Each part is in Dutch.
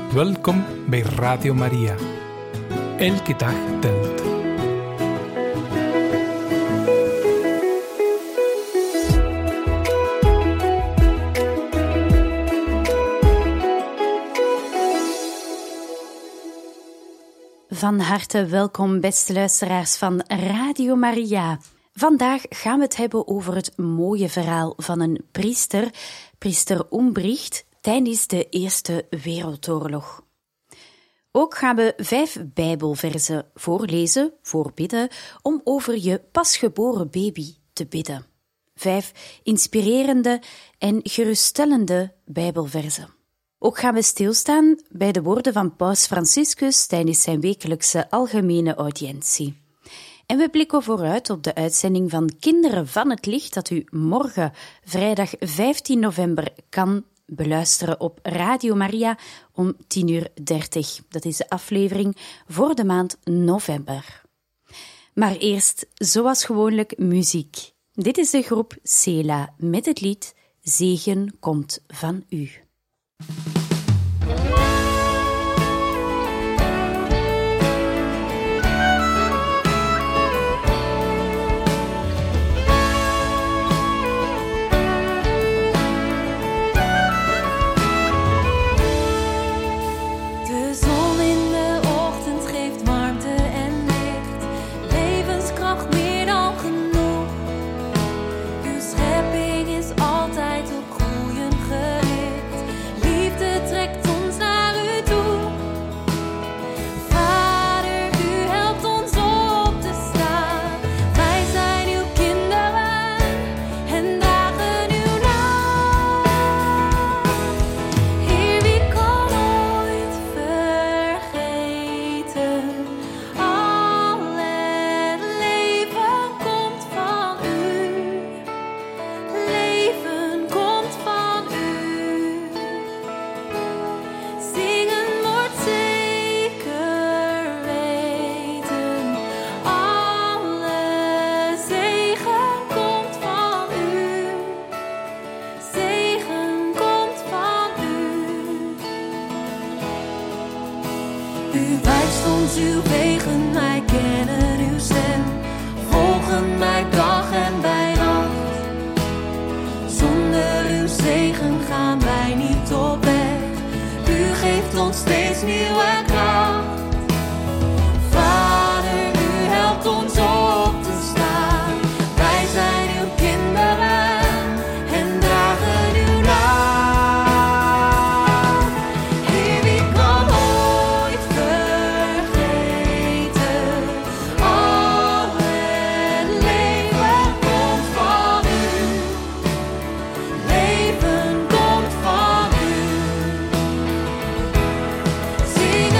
Welkom bij Radio Maria. Elke dag telt. Van harte welkom, beste luisteraars van Radio Maria. Vandaag gaan we het hebben over het mooie verhaal van een priester, priester Umbricht, tijdens de Eerste Wereldoorlog. Ook gaan we 5 Bijbelverzen voorlezen, voorbidden, om over je pasgeboren baby te bidden. 5 inspirerende en geruststellende Bijbelverzen. Ook gaan we stilstaan bij de woorden van Paus Franciscus tijdens zijn wekelijkse algemene audiëntie. En we blikken vooruit op de uitzending van Kinderen van het Licht dat u morgen, vrijdag 15 november, kan beluisteren op Radio Maria om 10:30. Dat is de aflevering voor de maand november. Maar eerst, zoals gewoonlijk, muziek. Dit is de groep Sela met het lied Zegen komt van u. Uw wegen, wij kennen uw stem, volgen mij dag en bij nacht. Zonder uw zegen gaan wij niet op weg, u geeft ons steeds nieuwe kracht. Vader, u helpt ons op te staan, wij zijn uw kinderen en dragen uw naam. Zingen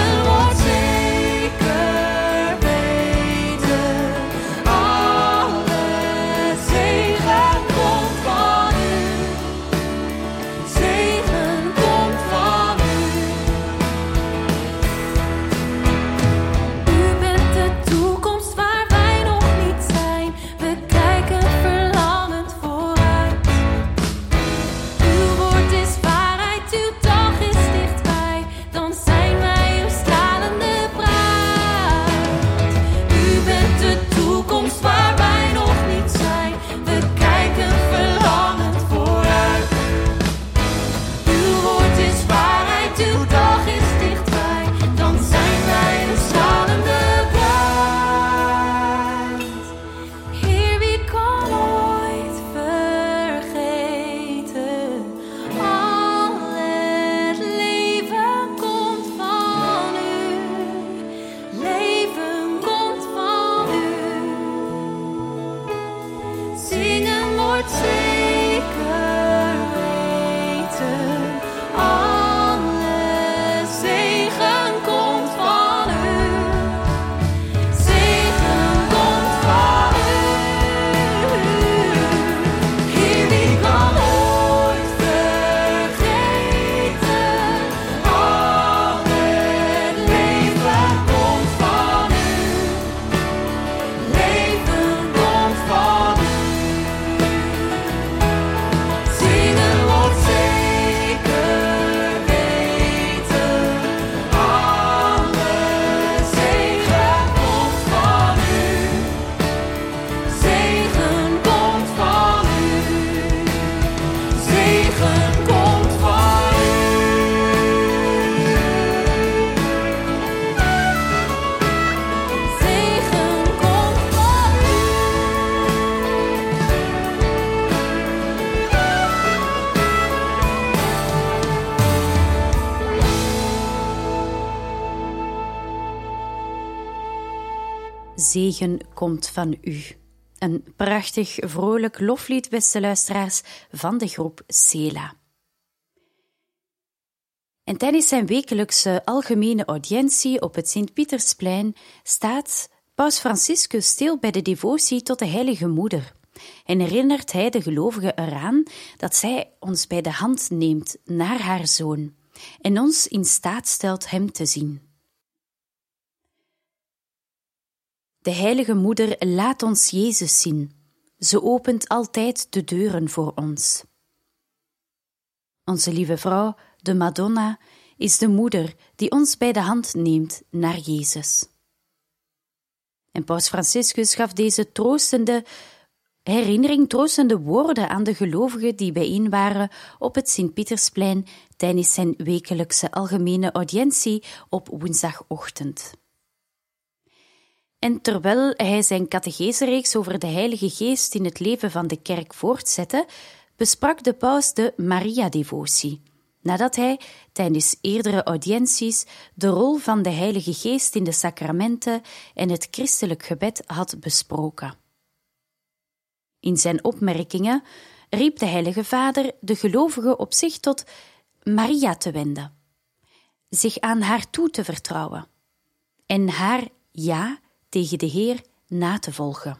zegen komt van u. Een prachtig, vrolijk loflied, beste luisteraars, van de groep Sela. En tijdens zijn wekelijkse algemene audiëntie op het Sint-Pietersplein staat Paus Franciscus stil bij de devotie tot de Heilige Moeder en herinnert hij de gelovigen eraan dat zij ons bij de hand neemt naar haar Zoon en ons in staat stelt hem te zien. De Heilige Moeder laat ons Jezus zien. Ze opent altijd de deuren voor ons. Onze lieve vrouw, de Madonna, is de moeder die ons bij de hand neemt naar Jezus. En Paus Franciscus gaf deze troostende woorden aan de gelovigen die bijeen waren op het Sint-Pietersplein tijdens zijn wekelijkse algemene audiëntie op woensdagochtend. En terwijl hij zijn catechesereeks over de Heilige Geest in het leven van de kerk voortzette, besprak de paus de Maria-devotie, nadat hij tijdens eerdere audiënties de rol van de Heilige Geest in de sacramenten en het christelijk gebed had besproken. In zijn opmerkingen riep de Heilige Vader de gelovigen op zich tot Maria te wenden, zich aan haar toe te vertrouwen en haar ja tegen de Heer na te volgen.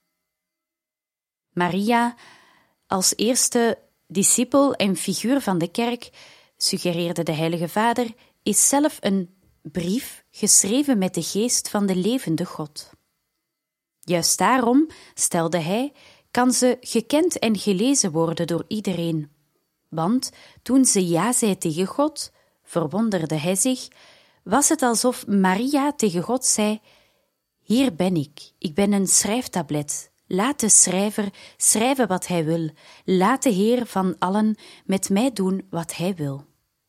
Maria, als eerste discipel en figuur van de kerk, suggereerde de Heilige Vader, is zelf een brief geschreven met de geest van de levende God. Juist daarom, stelde hij, kan ze gekend en gelezen worden door iedereen. Want toen ze ja zei tegen God, verwonderde hij zich, was het alsof Maria tegen God zei: hier ben ik ben een schrijftablet. Laat de schrijver schrijven wat hij wil. Laat de Heer van allen met mij doen wat hij wil.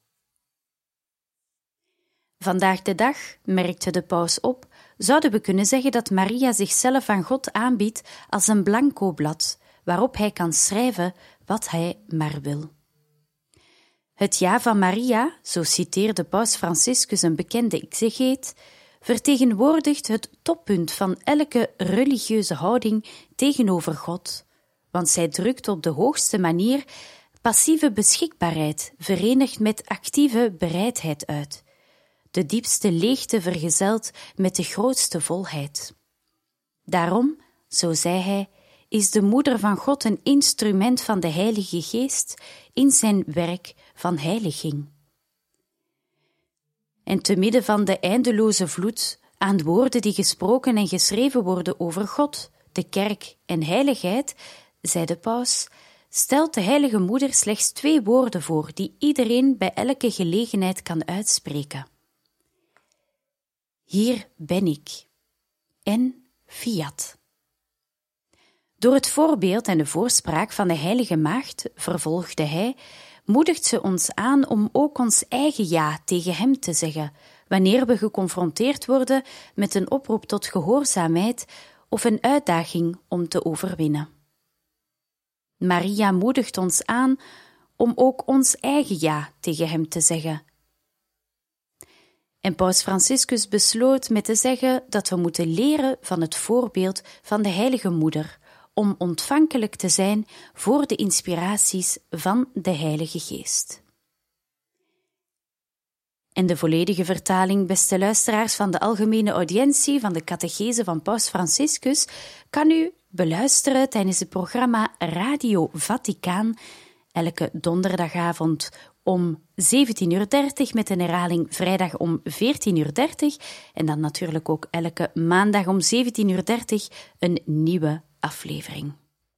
Vandaag de dag, merkte de paus op, zouden we kunnen zeggen dat Maria zichzelf aan God aanbiedt als een blanco blad, waarop hij kan schrijven wat hij maar wil. Het ja van Maria, zo citeerde paus Franciscus een bekende exegeet, vertegenwoordigt het toppunt van elke religieuze houding tegenover God, want zij drukt op de hoogste manier passieve beschikbaarheid verenigd met actieve bereidheid uit, de diepste leegte vergezeld met de grootste volheid. Daarom, zo zei hij, is de Moeder van God een instrument van de Heilige Geest in zijn werk van heiliging. En te midden van de eindeloze vloed aan woorden die gesproken en geschreven worden over God, de kerk en heiligheid, zei de paus, stelt de Heilige Moeder slechts 2 woorden voor die iedereen bij elke gelegenheid kan uitspreken. Hier ben ik en fiat. Door het voorbeeld en de voorspraak van de Heilige Maagd, vervolgde hij, moedigt ze ons aan om ook ons eigen ja tegen hem te zeggen, wanneer we geconfronteerd worden met een oproep tot gehoorzaamheid of een uitdaging om te overwinnen. Maria moedigt ons aan om ook ons eigen ja tegen hem te zeggen. En paus Franciscus besloot met te zeggen dat we moeten leren van het voorbeeld van de Heilige Moeder, om ontvankelijk te zijn voor de inspiraties van de Heilige Geest. En de volledige vertaling, beste luisteraars, van de algemene audiëntie van de catechese van paus Franciscus kan u beluisteren tijdens het programma Radio Vaticaan, elke donderdagavond om 17:30 met een herhaling vrijdag om 14:30 en dan natuurlijk ook elke maandag om 17:30 een nieuwe aflevering.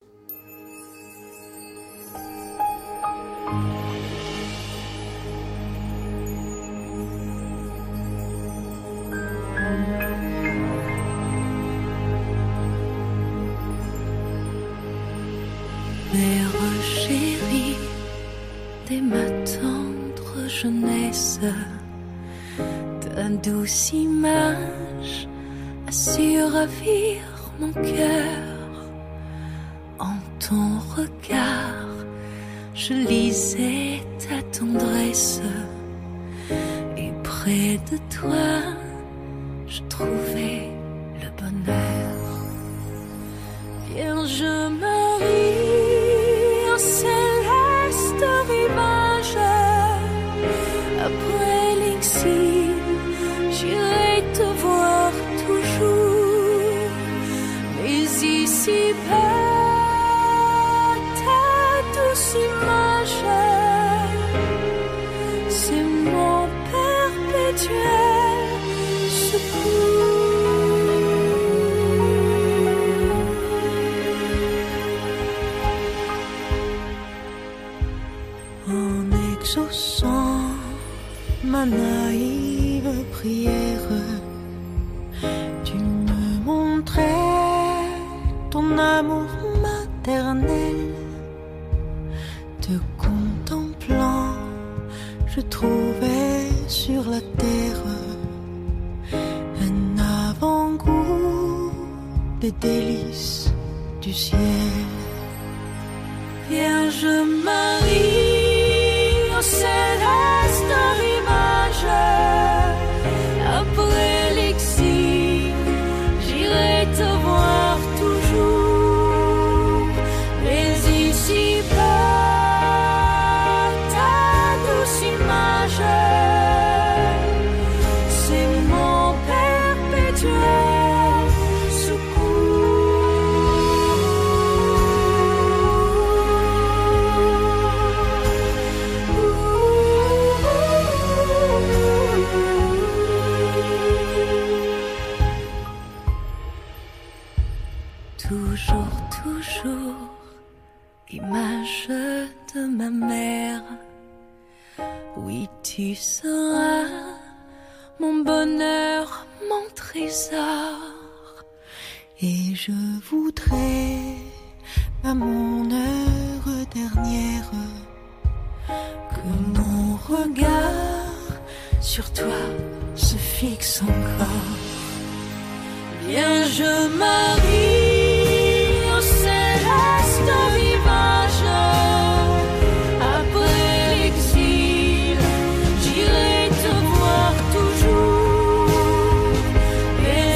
Mère chérie de ma tendre jeunesse, ta douce image a su ravir mon cœur. En ton regard, je lisais ta tendresse, et près de toi, je trouvais le bonheur. en exaucant ma naïve prière. Tu me montrais ton amour maternel. Te contemplant, je trouvais sur la terre un avant-goût des délices du ciel. Vierge Marie, au céleste rivage, après l'exil, j'irai te voir toujours. Mais ici-bas, ta douce image, c'est mon perpétuel toujours, image de ma mère. Oui, tu seras mon bonheur, mon trésor. Et je voudrais, à mon heure dernière, que mon regard sur toi se fixe encore. Vierge Marie, au céleste rivage, après l'exil, j'irai te voir toujours. Mais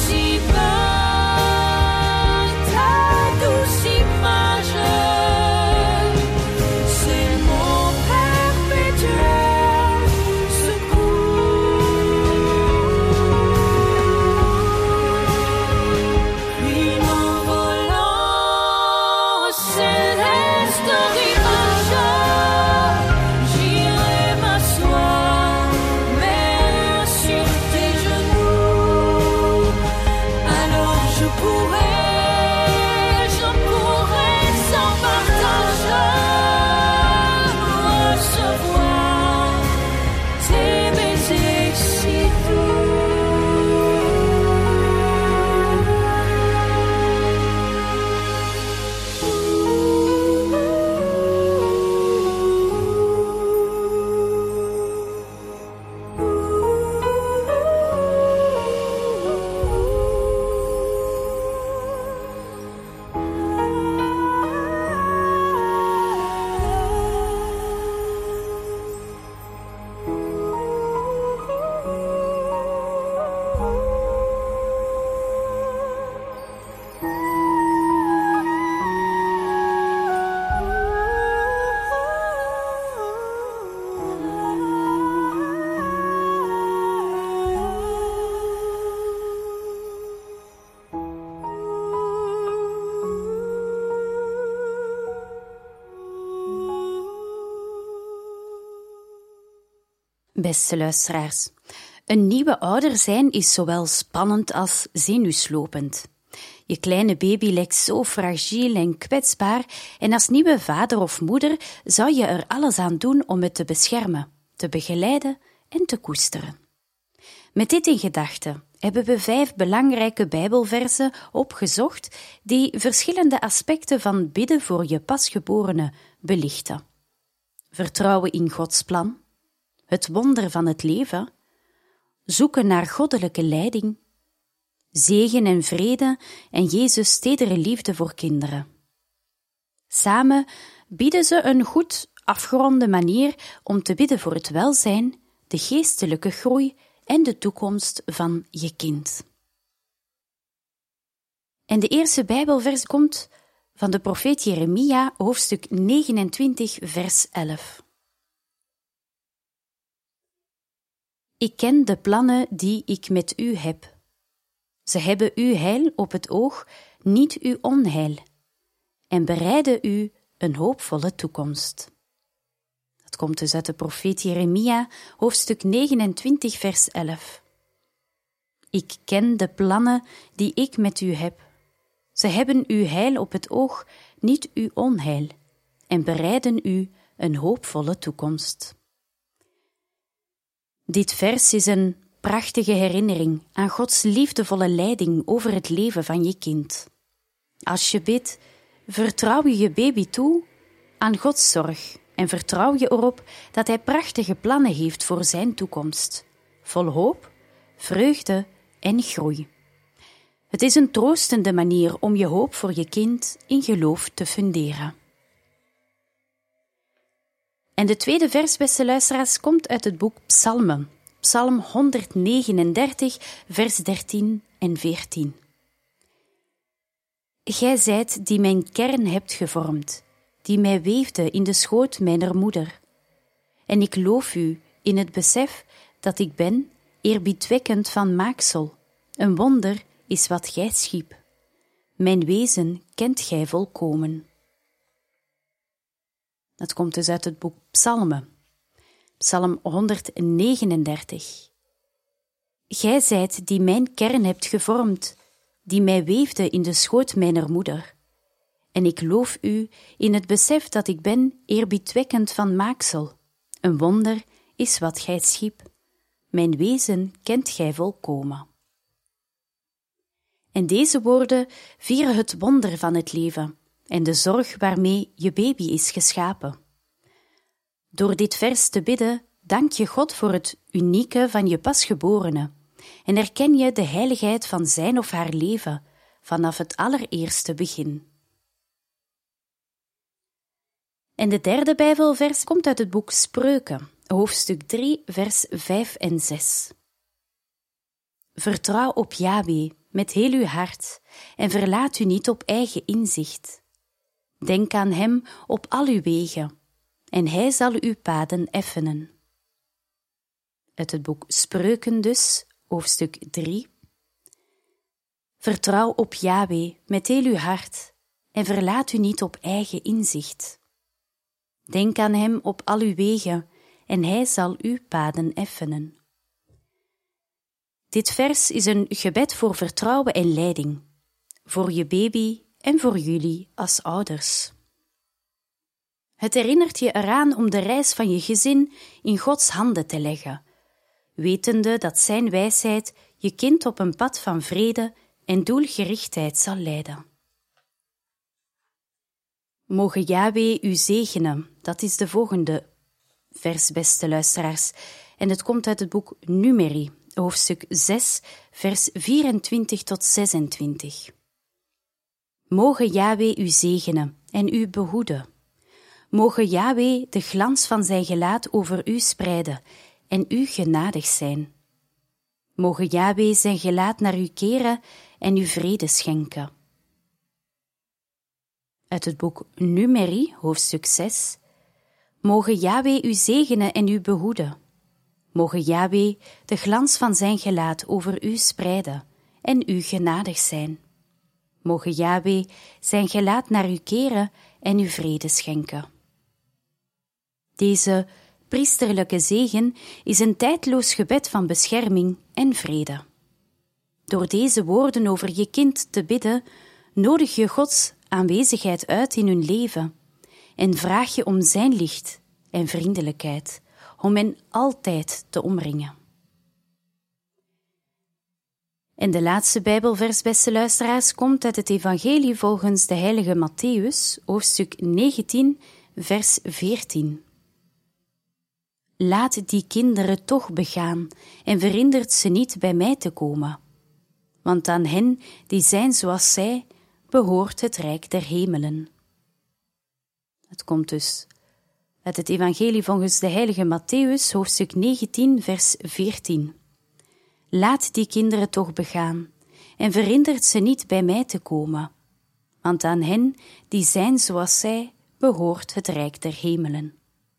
ici-bas, ta douce image, c'est mon perpétuel secours. Puis m'envolant au céleste rivage, j'irai m'asseoir, mais sur tes genoux. Alors je pourrai sans partage recevoir tes baisers si Beste luisteraars, een nieuwe ouder zijn is zowel spannend als zenuwslopend. Je kleine baby lijkt zo fragiel en kwetsbaar en als nieuwe vader of moeder zou je er alles aan doen om het te beschermen, te begeleiden en te koesteren. Met dit in gedachten hebben we 5 belangrijke Bijbelversen opgezocht die verschillende aspecten van bidden voor je pasgeborene belichten. Vertrouwen in Gods plan, het wonder van het leven, zoeken naar goddelijke leiding, zegen en vrede en Jezus' tedere liefde voor kinderen. Samen bieden ze een goed afgeronde manier om te bidden voor het welzijn, de geestelijke groei en de toekomst van je kind. En de eerste Bijbelvers komt van de profeet Jeremia, hoofdstuk 29, vers 11. Ik ken de plannen die ik met u heb. Ze hebben uw heil op het oog, niet uw onheil, en bereiden u een hoopvolle toekomst. Dat komt dus uit de profeet Jeremia, hoofdstuk 29, vers 11. Ik ken de plannen die ik met u heb. Ze hebben uw heil op het oog, niet uw onheil, en bereiden u een hoopvolle toekomst. Dit vers is een prachtige herinnering aan Gods liefdevolle leiding over het leven van je kind. Als je bidt, vertrouw je je baby toe aan Gods zorg en vertrouw je erop dat Hij prachtige plannen heeft voor zijn toekomst, vol hoop, vreugde en groei. Het is een troostende manier om je hoop voor je kind in geloof te funderen. En de tweede vers, beste luisteraars, komt uit het boek Psalmen. Psalm 139, vers 13 en 14. Gij zijt die mijn kern hebt gevormd, die mij weefde in de schoot mijner moeder. En ik loof u in het besef dat ik ben, eerbiedwekkend van maaksel. Een wonder is wat gij schiep. Mijn wezen kent gij volkomen. Dat komt dus uit het boek Psalmen. Psalm 139. Gij zijt die mijn kern hebt gevormd, die mij weefde in de schoot mijner moeder. En ik loof u in het besef dat ik ben, eerbiedwekkend van maaksel. Een wonder is wat gij schiep. Mijn wezen kent gij volkomen. En deze woorden vieren het wonder van het leven en de zorg waarmee je baby is geschapen. Door dit vers te bidden, dank je God voor het unieke van je pasgeborene en erken je de heiligheid van zijn of haar leven vanaf het allereerste begin. En de derde Bijbelvers komt uit het boek Spreuken, hoofdstuk 3, vers 5 en 6. Vertrouw op Yahweh met heel uw hart en verlaat u niet op eigen inzicht. Denk aan hem op al uw wegen en hij zal uw paden effenen. Uit het boek Spreuken dus, hoofdstuk 3. Vertrouw op Yahweh met heel uw hart en verlaat u niet op eigen inzicht. Denk aan hem op al uw wegen en hij zal uw paden effenen. Dit vers is een gebed voor vertrouwen en leiding, voor je baby en voor jullie als ouders. Het herinnert je eraan om de reis van je gezin in Gods handen te leggen, wetende dat zijn wijsheid je kind op een pad van vrede en doelgerichtheid zal leiden. Mogen Yahweh u zegenen, dat is de volgende vers, beste luisteraars, en het komt uit het boek Numeri, hoofdstuk 6, vers 24 tot 26. Mogen Yahweh u zegenen en u behoeden. Mogen Yahweh de glans van zijn gelaat over u spreiden en u genadig zijn. Mogen Yahweh zijn gelaat naar u keren en u vrede schenken. Uit het boek Numeri, hoofdstuk 6. Mogen Yahweh u zegenen en u behoeden. Mogen Yahweh de glans van zijn gelaat over u spreiden en u genadig zijn. Mogen Yahweh zijn gelaat naar u keren en u vrede schenken. Deze priesterlijke zegen is een tijdloos gebed van bescherming en vrede. Door deze woorden over je kind te bidden, nodig je Gods aanwezigheid uit in hun leven en vraag je om zijn licht en vriendelijkheid, om hen altijd te omringen. En de laatste Bijbelvers, beste luisteraars, komt uit het Evangelie volgens de heilige Mattheüs, hoofdstuk 19, vers 14. Laat die kinderen toch begaan en verhindert ze niet bij mij te komen. Want aan hen die zijn zoals zij, behoort het rijk der hemelen. Het komt dus uit het Evangelie volgens de heilige Mattheüs, hoofdstuk 19, vers 14. Laat die kinderen toch begaan en verhindert ze niet bij mij te komen. Want aan hen die zijn zoals zij, behoort het rijk der hemelen.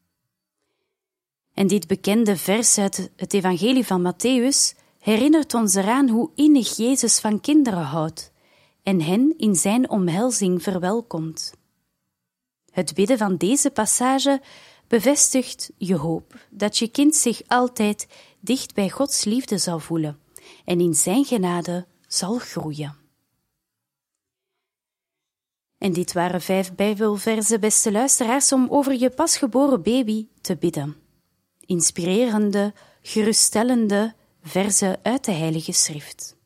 En dit bekende vers uit het Evangelie van Mattheüs herinnert ons eraan hoe innig Jezus van kinderen houdt en hen in zijn omhelzing verwelkomt. Het bidden van deze passage bevestigt je hoop dat je kind zich altijd dicht bij Gods liefde zal voelen en in zijn genade zal groeien. En dit waren 5 Bijbelverzen, beste luisteraars, om over je pasgeboren baby te bidden. Inspirerende, geruststellende verzen uit de Heilige Schrift.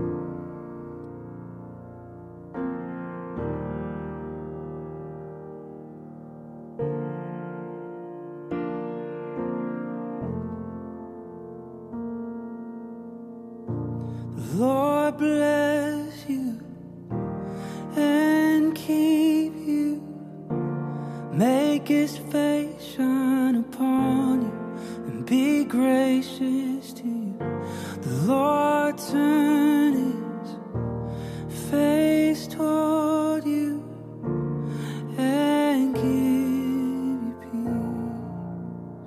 Lord bless you and keep you. Make his face shine upon you and be gracious to you. The Lord turn his face toward you and give you peace.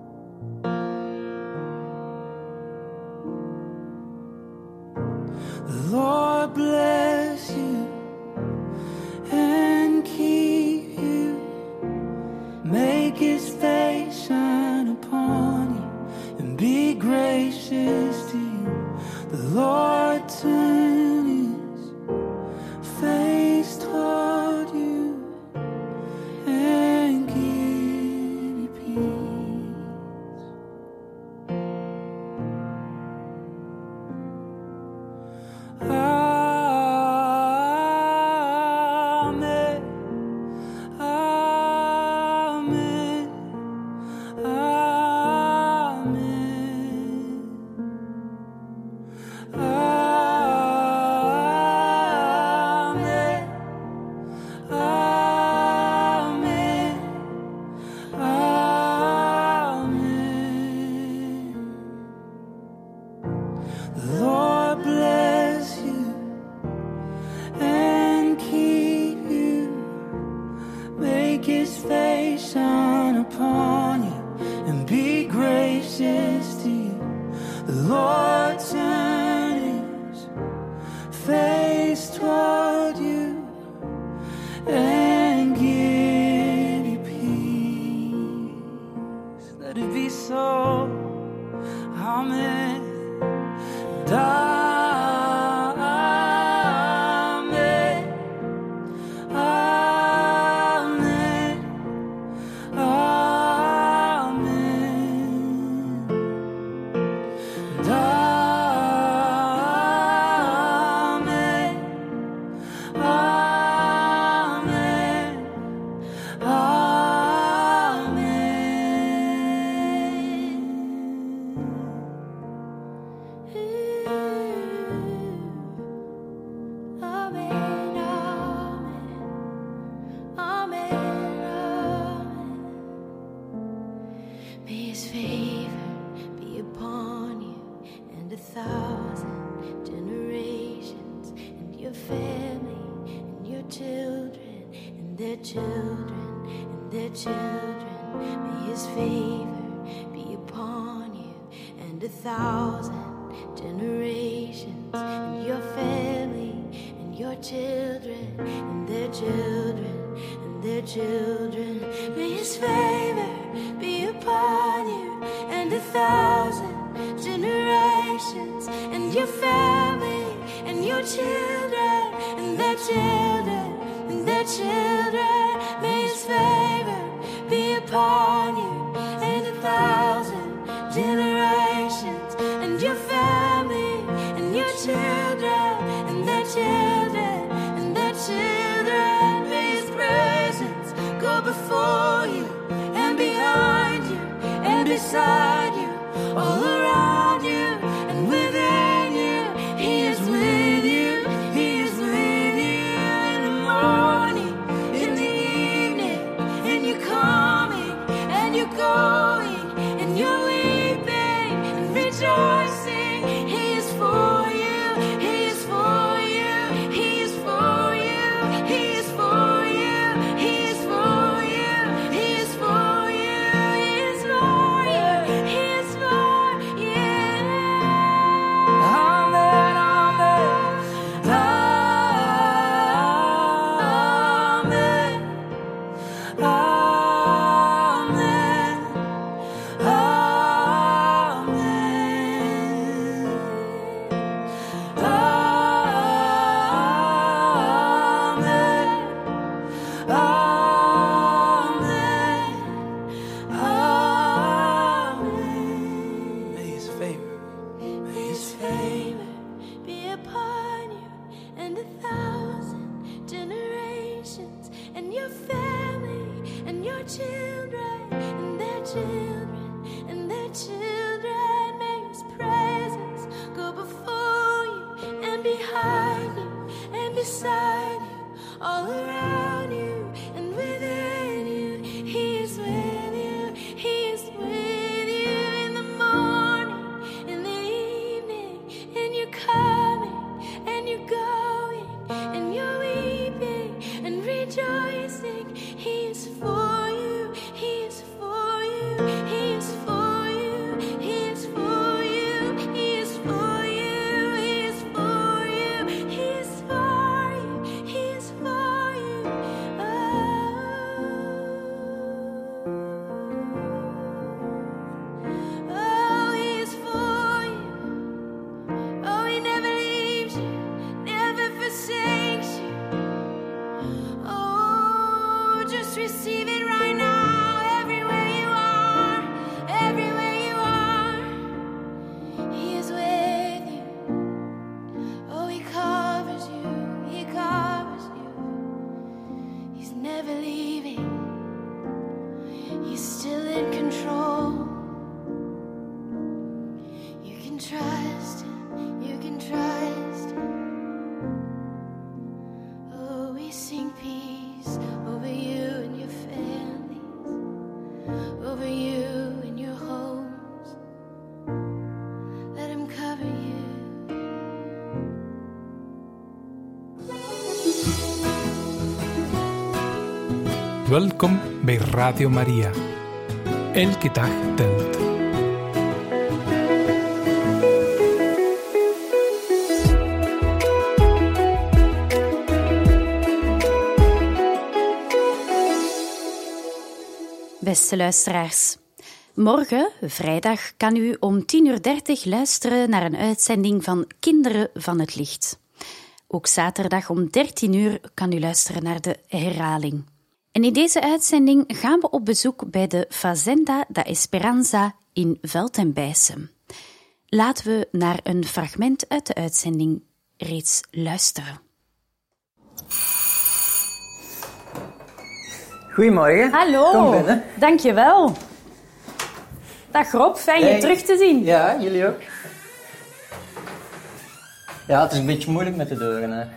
The Lord bless you and keep you. Make his face shine upon you and be gracious to you. The Lord turn his face toward you and give you peace. Amen. Amen. Amen. Amen. Amen. Amen. The Lord bless you and keep you. Make his face shine upon you and be gracious to you. The Lord turn his face toward you and give you peace. Let it be so. Amen. And amen. Amen. Amen. And amen. Amen. May his favor be upon you and 1,000 generations, and your family, and your children, and their children, and their children. May his favor be upon you and 1,000 generations, and your family, and your children, and their children, and their children. May his favor be upon you and 1,000 generations, and your family, and your children, and their children, and their children. May his favor be upon you and 1,000 generations, and your family, and your children, and their children, and their children. May his presence go before you and behind you and beside you, all around you and within you. He is with you. He is with you in the morning, in the evening, and you're coming and you're going and you're weeping and rejoicing. He is for you. He is for you. He is for you. He is for you. He is for you. He is for you. He is for you. He is for you. Amen. Amen. Amen. Amen. children and their children. May His presence go before you and behind you and beside you, all around you and within you. He is with you. He is with you in the morning, in the evening, and you're coming and you're going and you're weeping and rejoicing. He is for you. He is for you. He is for you. He is for you. He is for you. He is for you. He is for you. He is for you. Oh, He is for you. Oh, He never leaves you, never forsakes you. Oh, just receive it right now, everywhere you are, everywhere you are. He is with you. Oh, He covers you, He covers you. He's never leaving. He's still in control. You can trust Him, you can trust Him. Oh, we sing peace over you and your families, over you and your homes. Let Him cover you. Welkom bij Radio Maria. Elke dag telt. Beste luisteraars, morgen, vrijdag, kan u om 10:30 luisteren naar een uitzending van Kinderen van het Licht. Ook zaterdag om 13:00 kan u luisteren naar de herhaling. En in deze uitzending gaan we op bezoek bij de Fazenda da Esperanza in Veld en Bijssem. Laten we naar een fragment uit de uitzending reeds luisteren. Goedemorgen. Hallo, Kom binnen. dankjewel. Dag Rob, fijn je terug te zien. Ja, jullie ook. Ja, het is een beetje moeilijk met de deuren. Hè.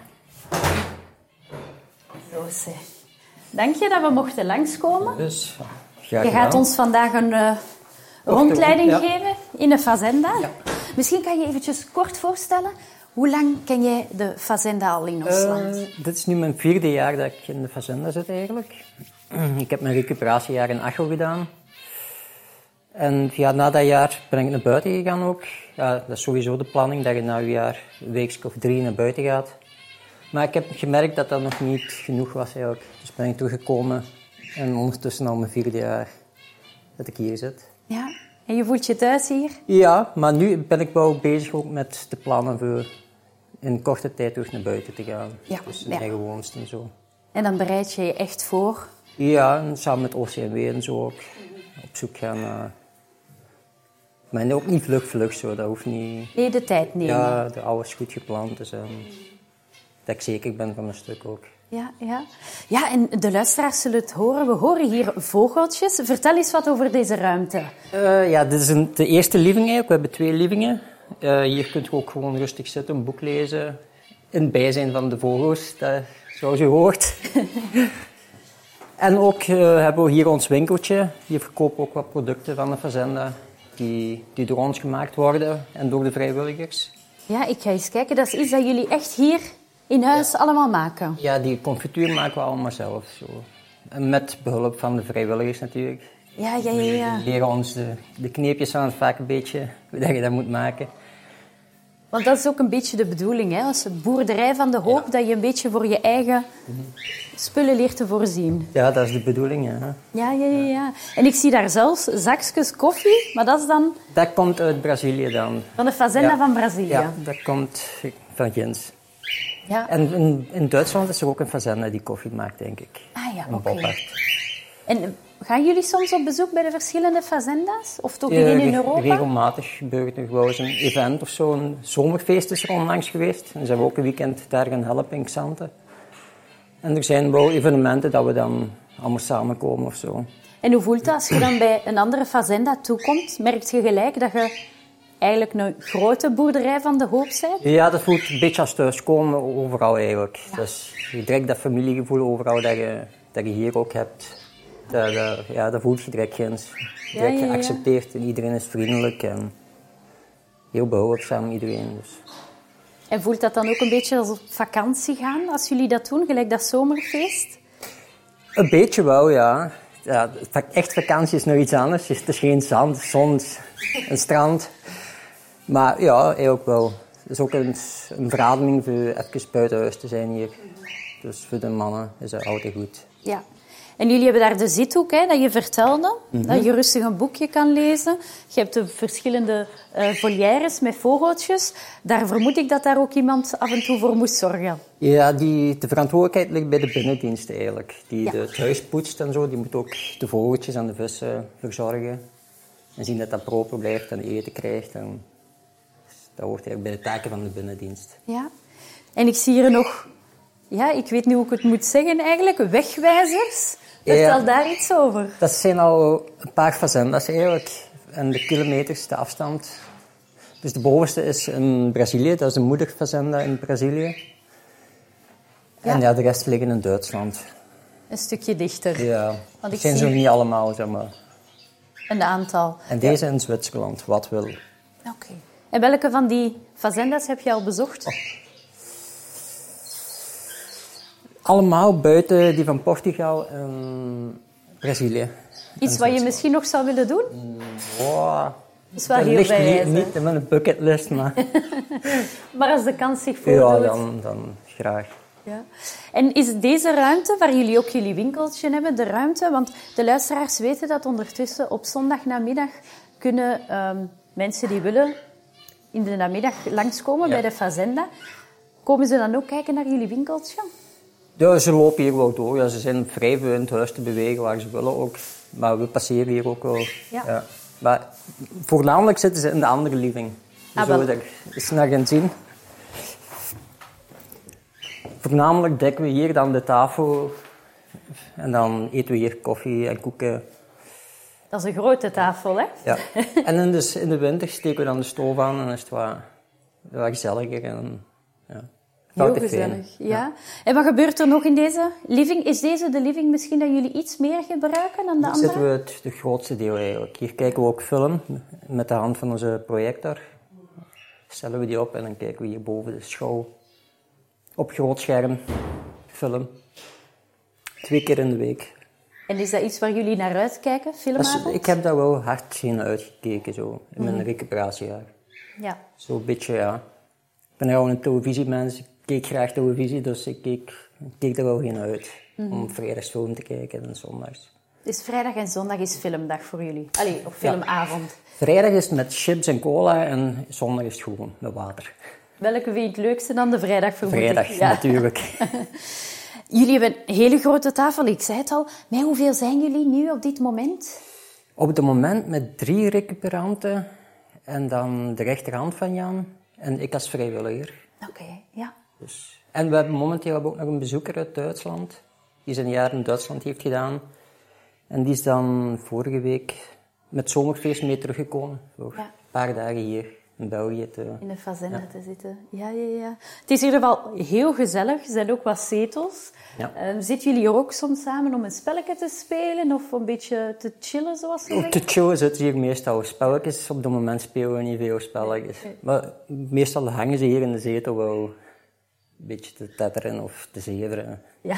Zo zeg. Dank je dat we mochten langskomen. Dus, Je gaat ons vandaag een rondleiding ja. geven in de Fazenda. Ja. Misschien kan je eventjes kort voorstellen, hoe lang ken jij de Fazenda al in ons land? Dit is nu mijn 4e jaar dat ik in de Fazenda zit eigenlijk. Ik heb mijn recuperatiejaar in Acho gedaan. En ja, na dat jaar ben ik naar buiten gegaan ook. Ja, dat is sowieso de planning, dat je na een jaar een weekje of 3 naar buiten gaat. Maar ik heb gemerkt dat dat nog niet genoeg was eigenlijk. Dus ben ik teruggekomen en ondertussen al mijn 4e jaar dat ik hier zit. Ja, en je voelt je thuis hier? Ja, maar nu ben ik wel bezig ook met de plannen voor in korte tijd terug naar buiten te gaan. Ja, Dus in ja. eigen woonst en zo. En dan bereid je je echt voor? Ja, en samen met OCMW en zo ook op zoek gaan naar... Maar ook niet vlug zo, dat hoeft niet... Nee, de tijd nemen. Ja, alles goed gepland, dus dat ik zeker ben van mijn stuk ook. Ja, ja. Ja, en de luisteraars zullen het horen. We horen hier vogeltjes. Vertel eens wat over deze ruimte. Ja, dit is de eerste living eigenlijk. We hebben 2 livingen. Hier kunt je ook gewoon rustig zitten, een boek lezen. In het bijzijn van de vogels, dat, zoals u hoort. En ook hebben we hier ons winkeltje. Hier verkopen we ook wat producten van de Fazenda. Die door ons gemaakt worden en door de vrijwilligers. Ja, ik ga eens kijken. Dat is iets dat jullie echt hier in huis allemaal maken. Ja, die confituur maken we allemaal zelf. Zo. En met behulp van de vrijwilligers natuurlijk. Ja. Die leren ons de kneepjes aan vaak een beetje, hoe dat je dat moet maken. Want dat is ook een beetje de bedoeling, hè? Als boerderij van de hoop, dat je een beetje voor je eigen spullen leert te voorzien. Ja, dat is de bedoeling, ja. Ja. En ik zie daar zelfs zakjes koffie, maar dat is dan Dat komt uit Brazilië dan. van de Fazenda Ja. van Brazilië. Ja, dat komt van Gens. Ja. En in Duitsland is er ook een Fazenda die koffie maakt, denk ik. Ah ja, Een oké. Boppard. En gaan jullie soms op bezoek bij de verschillende Fazenda's? Of toch hier in Europa? Regelmatig gebeurt er wel eens een event of zo. Een zomerfeest is er onlangs geweest. En zijn we ook een weekend daar gaan helpen in Xante. En er zijn wel evenementen dat we dan allemaal samenkomen of zo. En hoe voelt dat als je dan bij een andere fazenda toekomt? Merk je gelijk dat je eigenlijk een grote boerderij van de hoop bent? Ja, dat voelt een beetje als thuiskomen overal eigenlijk. Dus je direct dat familiegevoel overal dat je hier ook hebt. Dat voelt je direct eens. Direct geaccepteerd en iedereen is vriendelijk en heel behulpzaam iedereen. Dus. En voelt dat dan ook een beetje als op vakantie gaan, als jullie dat doen, gelijk dat zomerfeest? Een beetje wel, ja. Echt vakantie is nog iets anders. Het is geen zand, zon en strand. Maar ja, eigenlijk wel. Het is ook een verademing voor even buiten huis te zijn hier. Dus voor de mannen is dat altijd goed. Ja. En jullie hebben daar de zithoek, hè, dat je vertelde, dat je rustig een boekje kan lezen. Je hebt de verschillende volières met vogeltjes. Daar vermoed ik dat daar ook iemand af en toe voor moest zorgen. Ja, de verantwoordelijkheid ligt bij de binnendienst eigenlijk. Die het huis poetst en zo, die moet ook de vogeltjes en de vissen verzorgen. En zien dat dat proper blijft en eten krijgt. En dat hoort eigenlijk bij de taken van de binnendienst. Ja. En ik zie hier nog, ik weet niet hoe ik het moet zeggen eigenlijk, wegwijzers. Vertel daar iets over. Dat zijn al een paar fazendas eigenlijk. En de kilometers, de afstand. Dus de bovenste is in Brazilië, dat is de moederfazenda in Brazilië. Ja. En de rest liggen in Duitsland. Een stukje dichter. Ja, dat zijn zo niet allemaal, zeg maar. Een aantal. En deze in Zwitserland, wat wil. Oké. En welke van die fazendas heb je al bezocht? Allemaal buiten die van Portugal en Brazilië. Iets wat je misschien nog zou willen doen? Dat is wel heel bij niet in mijn bucketlist, maar... Maar als de kans zich voordoet... Ja, dan graag. Ja. En is deze ruimte, waar jullie ook jullie winkeltje hebben, de ruimte... Want de luisteraars weten dat ondertussen op zondagnamiddag kunnen mensen die willen in de namiddag langskomen bij de fazenda. Komen ze dan ook kijken naar jullie winkeltje? Ja, ze lopen hier wel door. Ja, ze zijn vrij veel in het huis te bewegen waar ze willen ook. Maar we passeren hier ook wel. Ja. Maar voornamelijk zitten ze in de andere living. Zo, dat is naar gaan zien. Voornamelijk dekken we hier dan de tafel. En dan eten we hier koffie en koeken. Dat is een grote tafel, hè? Ja. En in de winter steken we dan de stoof aan en is het wat gezelliger. En, heel gezellig, ja. En wat gebeurt er nog in deze living? Is deze de living misschien dat jullie iets meer gebruiken dan de andere? Hier zitten we het grootste deel eigenlijk. Hier kijken we ook film met de hand van onze projector. Stellen we die op en dan kijken we hier boven de schouw op groot scherm film. 2 keer in de week. En is dat iets waar jullie naar uitkijken, filmavond? Ik heb daar wel hard zien uitgekeken zo, in mijn recuperatiejaar. Ja. Zo'n beetje, ja. Ik ben gewoon een televisiemens. Ik keek graag televisie, dus ik keek er wel geen uit. Om vrijdagsfilm te kijken en zondags. Dus vrijdag en zondag is filmdag voor jullie? Allee, of filmavond? Vrijdag is het met chips en cola en zondag is het gewoon met water. Welke vind je het leukste dan? De vrijdag vermoed ik. Vrijdag, natuurlijk. Jullie hebben een hele grote tafel, ik zei het al. Met hoeveel zijn jullie nu op dit moment? Op het moment met 3 recuperanten en dan de rechterhand van Jan en ik als vrijwilliger. Oké, ja. Dus. En we hebben momenteel ook nog een bezoeker uit Duitsland, die zijn jaar in Duitsland heeft gedaan. En die is dan vorige week met zomerfeest mee teruggekomen. Voor een paar dagen hier in België in de fazenda te zitten. Ja. Het is in ieder geval heel gezellig. Er zijn ook wat zetels. Ja. Zitten jullie hier ook soms samen om een spelletje te spelen of een beetje te chillen, zoals ze zeggen? Te chillen zitten hier meestal spelletjes. Op dit moment spelen we niet veel spelletjes. Okay. Maar meestal hangen ze hier in de zetel wel een beetje te tetteren of te zeveren. Ja.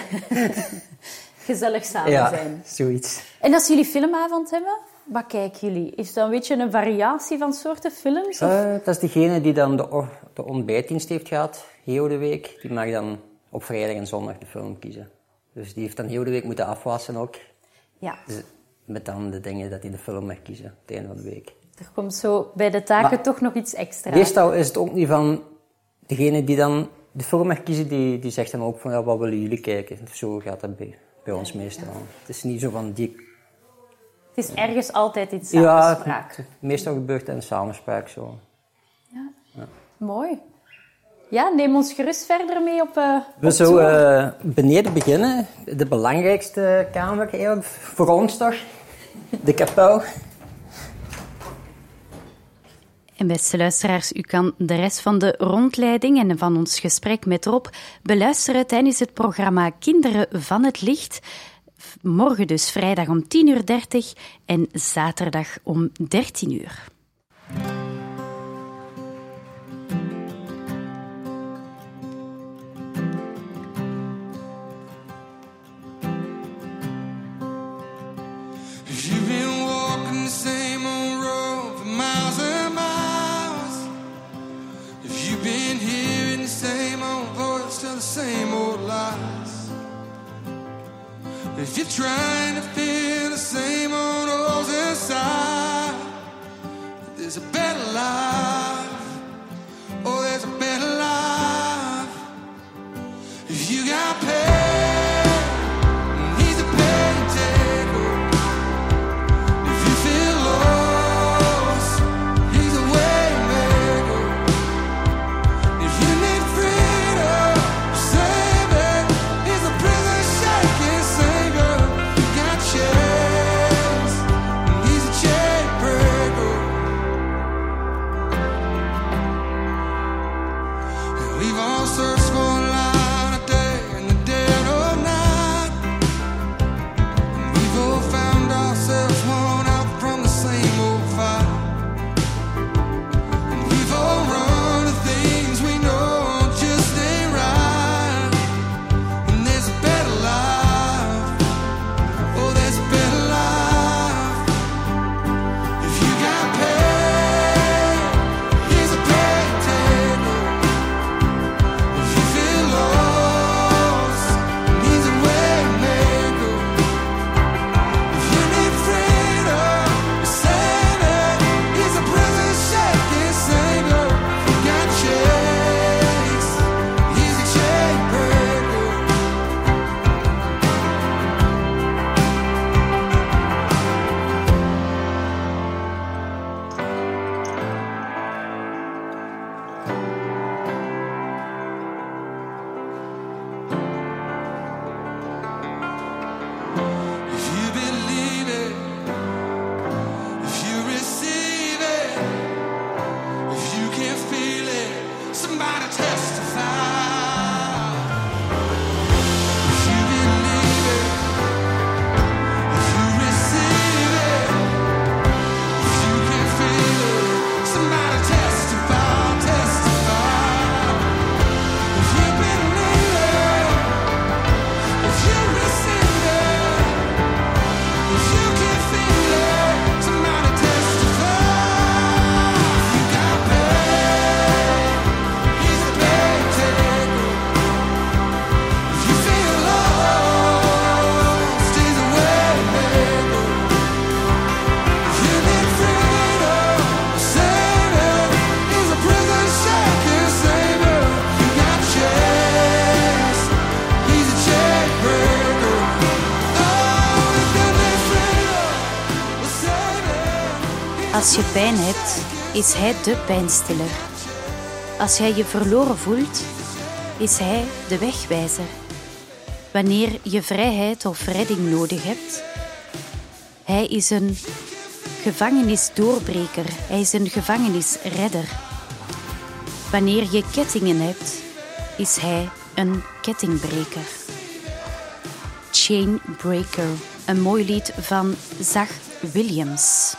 Gezellig samen zijn. Ja, zoiets. En als jullie filmavond hebben, wat kijken jullie? Is dat een beetje een variatie van soorten films? Dat is degene die dan de ontbijtdienst heeft gehad, heel de week. Die mag dan op vrijdag en zondag de film kiezen. Dus die heeft dan heel de week moeten afwassen ook. Ja. Dus met dan de dingen dat hij de film mag kiezen, op het einde van de week. Er komt zo bij de taken toch nog iets extra. Meestal is het ook niet van degene die dan de film mag kiezen, die zegt dan ook van wat willen jullie kijken? Zo gaat dat bij ons meestal. Het is niet zo van die... Het is ergens altijd in samenspraak. Ja, meestal gebeurt het in samenspraak zo. Ja. Mooi. Ja, neem ons gerust verder mee op we zullen beneden beginnen. De belangrijkste kamer eigenlijk, voor ons toch. de kapel. En beste luisteraars, u kan de rest van de rondleiding en van ons gesprek met Rob beluisteren tijdens het programma Kinderen van het Licht. Morgen dus vrijdag om 10:30 en zaterdag om 13:00. You've been walking the same old road for miles and miles. If you've been hearing the same old voice tell the same old lies. If you're trying to feel the same old holes inside, there's a better life. Oh, there's a better life. If you got pain, he's a pain taker. If you feel lost, he's a way maker. If you need freedom, save it. He's a prison shaking savior. You got chains, he's a chain breaker. And we've all searched for a light of day in the dead of night. And we've all found ourselves worn out from the same old fight. And we've all run to things we know just ain't right. And there's a better life. Oh, there's a better life. If you got pain, he's a pain taker. If you feel lost, he's a way maker. If you need freedom, save it. He's a prison shaking savior. You got chains, he's a chain breaker. If you believe it, if you receive it, if you can feel it, somebody testify. If you believe it, if you receive it, if you can feel it, somebody testify, testify. If you believe it, if you receive it, if you can feel it, somebody testify. You got pain, he's a pain taker. If you feel lost, he's a way maker. If you need freedom, save it. He's a prison shaking savior. You got chains, he's a chain breaker. Oh, if you need freedom, save it. Als je pijn hebt, is hij de pijnstiller. Als jij je verloren voelt, is hij de wegwijzer. Wanneer je vrijheid of redding nodig hebt, hij is een gevangenisdoorbreker. Hij is een gevangenisredder. Wanneer je kettingen hebt, is hij een kettingbreker. Chainbreaker, een mooi lied van Zach Williams.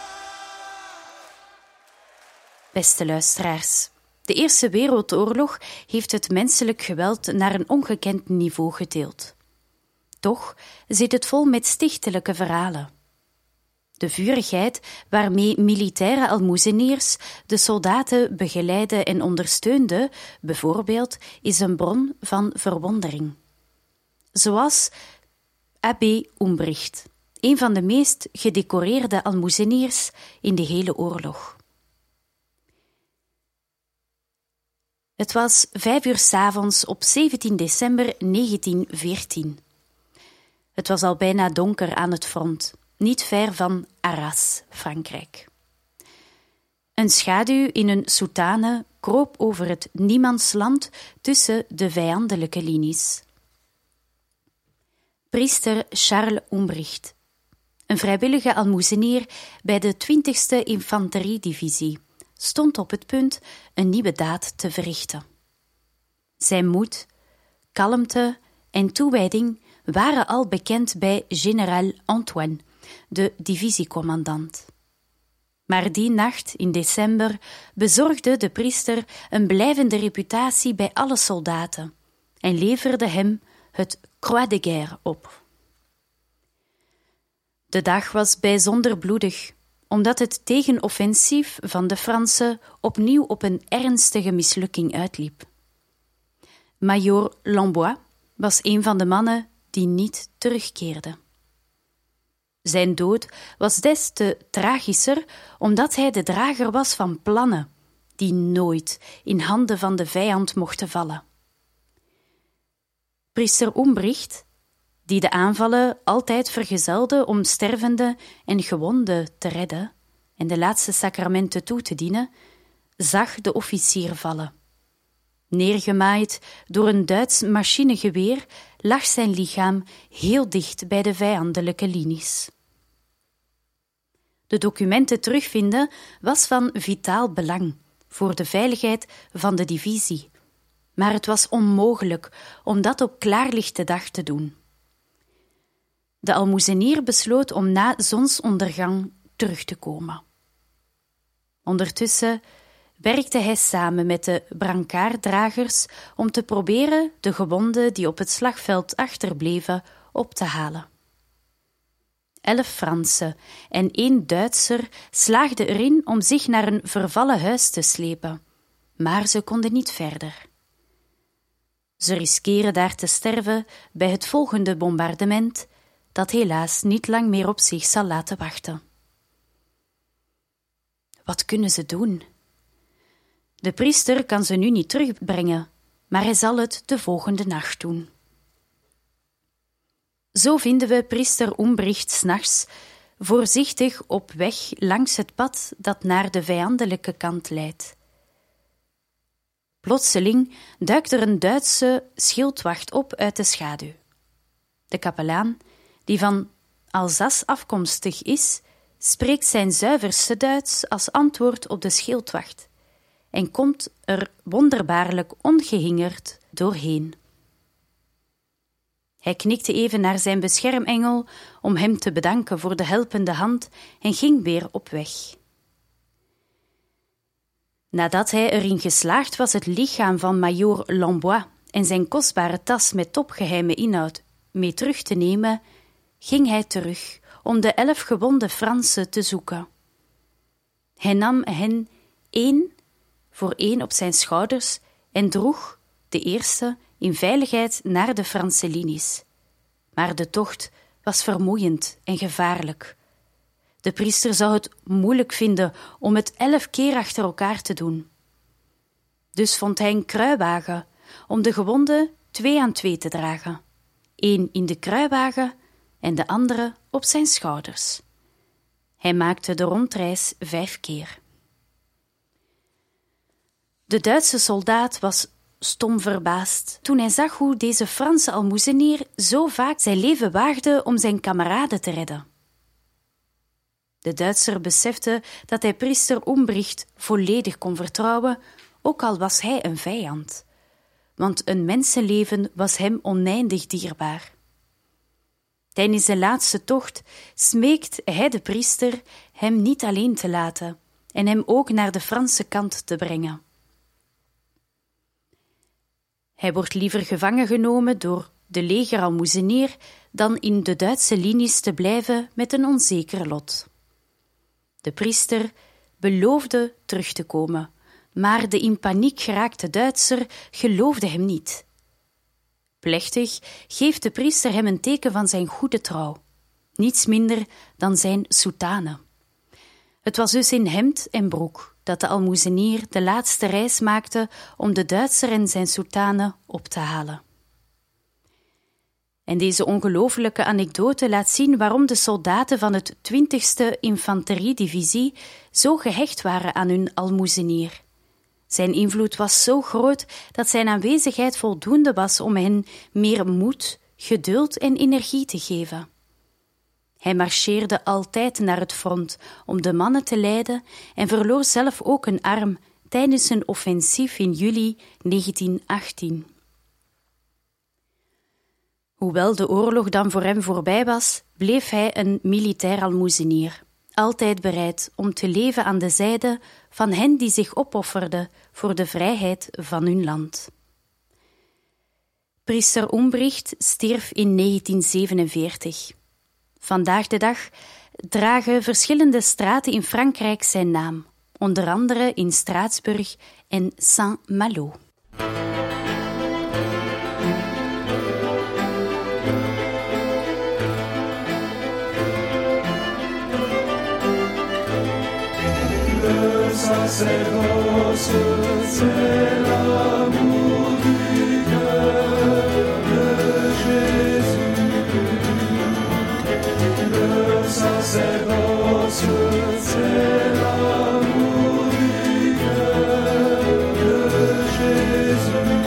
Beste luisteraars, de Eerste Wereldoorlog heeft het menselijk geweld naar een ongekend niveau getild. Toch zit het vol met stichtelijke verhalen. De vurigheid waarmee militaire almoezeniers de soldaten begeleidden en ondersteunden, bijvoorbeeld, is een bron van verwondering. Zoals Abbé Umbricht, een van de meest gedecoreerde almoezeniers in de hele oorlog. Het was 5:00 'avonds op 17 december 1914. Het was al bijna donker aan het front, niet ver van Arras, Frankrijk. Een schaduw in een soutane kroop over het niemandsland tussen de vijandelijke linies. Priester Charles Umbricht. een vrijwillige almoezenier bij de 20e Infanteriedivisie, stond op het punt een nieuwe daad te verrichten. Zijn moed, kalmte en toewijding waren al bekend bij generaal Antoine, de divisiecommandant. Maar die nacht in december bezorgde de priester een blijvende reputatie bij alle soldaten en leverde hem het Croix de Guerre op. De dag was bijzonder bloedig, omdat het tegenoffensief van de Fransen opnieuw op een ernstige mislukking uitliep. Major Lambois was een van de mannen die niet terugkeerde. Zijn dood was des te tragischer, omdat hij de drager was van plannen die nooit in handen van de vijand mochten vallen. Priester Umbricht, die de aanvallen altijd vergezelde om stervenden en gewonden te redden en de laatste sacramenten toe te dienen, zag de officier vallen. Neergemaaid door een Duits machinegeweer lag zijn lichaam heel dicht bij de vijandelijke linies. De documenten terugvinden was van vitaal belang voor de veiligheid van de divisie, maar het was onmogelijk om dat op klaarlichte dag te doen. De almoezenier besloot om na zonsondergang terug te komen. Ondertussen werkte hij samen met de brancarddragers om te proberen de gewonden die op het slagveld achterbleven op te halen. 11 Fransen en 1 Duitser slaagden erin om zich naar een vervallen huis te slepen, maar ze konden niet verder. Ze riskeren daar te sterven bij het volgende bombardement, dat helaas niet lang meer op zich zal laten wachten. Wat kunnen ze doen? De priester kan ze nu niet terugbrengen, maar hij zal het de volgende nacht doen. Zo vinden we priester Umbricht 's nachts voorzichtig op weg langs het pad dat naar de vijandelijke kant leidt. Plotseling duikt er een Duitse schildwacht op uit de schaduw. De kapelaan, die van Alsace afkomstig is, spreekt zijn zuiverste Duits als antwoord op de schildwacht en komt er wonderbaarlijk ongehinderd doorheen. Hij knikte even naar zijn beschermengel om hem te bedanken voor de helpende hand en ging weer op weg. Nadat hij erin geslaagd was het lichaam van major Lambois en zijn kostbare tas met topgeheime inhoud mee terug te nemen, ging hij terug om de 11 gewonde Fransen te zoeken. Hij nam hen 1 voor 1 op zijn schouders en droeg de eerste in veiligheid naar de Franse linies. Maar de tocht was vermoeiend en gevaarlijk. De priester zou het moeilijk vinden om het 11 keer achter elkaar te doen. Dus vond hij een kruiwagen om de gewonden 2 aan 2 te dragen. 1 in de kruiwagen en de andere op zijn schouders. Hij maakte de rondreis 5 keer. De Duitse soldaat was stom verbaasd toen hij zag hoe deze Franse almoezenier zo vaak zijn leven waagde om zijn kameraden te redden. De Duitser besefte dat hij priester Umbricht volledig kon vertrouwen, ook al was hij een vijand, want een mensenleven was hem oneindig dierbaar. Tijdens de laatste tocht smeekt hij de priester hem niet alleen te laten en hem ook naar de Franse kant te brengen. Hij wordt liever gevangen genomen door de legeralmoezenier dan in de Duitse linies te blijven met een onzeker lot. De priester beloofde terug te komen, maar de in paniek geraakte Duitser geloofde hem niet. Plechtig geeft de priester hem een teken van zijn goede trouw, niets minder dan zijn soutane. Het was dus in hemd en broek dat de almoezenier de laatste reis maakte om de Duitser en zijn soutane op te halen. En deze ongelooflijke anekdote laat zien waarom de soldaten van het 20e Infanteriedivisie zo gehecht waren aan hun almoezenier. Zijn invloed was zo groot dat zijn aanwezigheid voldoende was om hen meer moed, geduld en energie te geven. Hij marcheerde altijd naar het front om de mannen te leiden en verloor zelf ook een arm tijdens een offensief in juli 1918. Hoewel de oorlog dan voor hem voorbij was, bleef hij een militair almoezenier, altijd bereid om te leven aan de zijde van hen die zich opofferden voor de vrijheid van hun land. Priester Umbricht stierf in 1947. Vandaag de dag dragen verschillende straten in Frankrijk zijn naam, onder andere in Straatsburg en Saint-Malo. Sacerdoce, c'est l'amour du cœur de Jésus. Le sacerdoce, c'est l'amour du cœur de Jésus.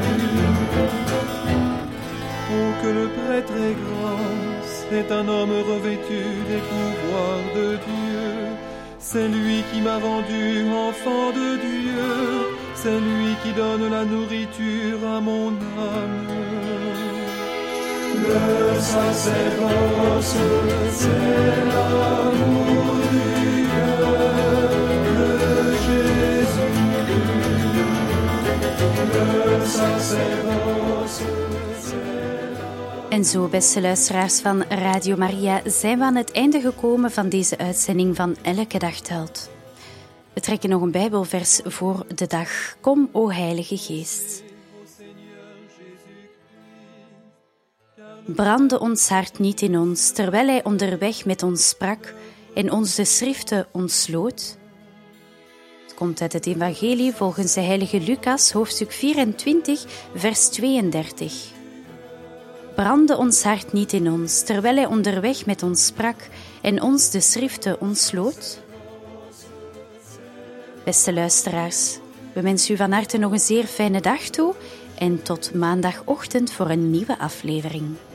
Oh, que le prêtre est grand, c'est un homme revêtu des pouvoirs de Dieu. C'est lui qui m'a rendu enfant de Dieu, c'est lui qui donne la nourriture à mon âme. Le sacerdoce, c'est l'amour du cœur de Jésus. Le sacerdoce, En zo, beste luisteraars van Radio Maria, zijn we aan het einde gekomen van deze uitzending van Elke Dag Telt. We trekken nog een Bijbelvers voor de dag. Kom, o Heilige Geest. Brandde ons hart niet in ons, terwijl hij onderweg met ons sprak en ons de schriften ontsloot? Het komt uit het Evangelie volgens de heilige Lucas, hoofdstuk 24, vers 32. Brandde ons hart niet in ons, terwijl hij onderweg met ons sprak en ons de schriften ontsloot? Beste luisteraars, we wensen u van harte nog een zeer fijne dag toe en tot maandagochtend voor een nieuwe aflevering.